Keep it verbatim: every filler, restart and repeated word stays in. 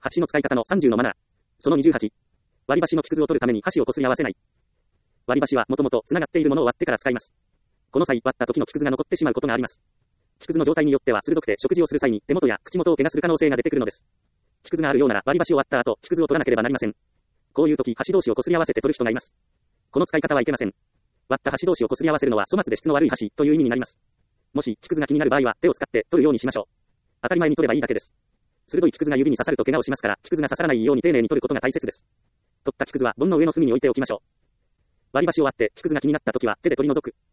箸の使い方のさんじゅうのマナー。そのにじゅうはち。割り箸の木くずを取るために箸をこすり合わせない。割り箸はもともと繋がっているものを割ってから使います。この際、割った時の木くずが残ってしまうことがあります。木くずの状態によっては鋭くて食事をする際に手元や口元を怪我する可能性が出てくるのです。木くずがあるようなら割り箸を割った後、木くずを取らなければなりません。こういう時、箸同士をこすり合わせて取る人がいます。この使い方はいけません。割った箸同士をこすり合わせるのは粗末で質の悪い箸という意味になります。もし木くずが気になる場合は手を使って取るようにしましょう。当たり前に取ればいいだけです。鋭い木くずが指に刺さると怪我をしますから、木くずが刺さらないように丁寧に取ることが大切です。取った木くずは盆の上の隅に置いておきましょう。割り箸を割って木くずが気になった時は手で取り除く。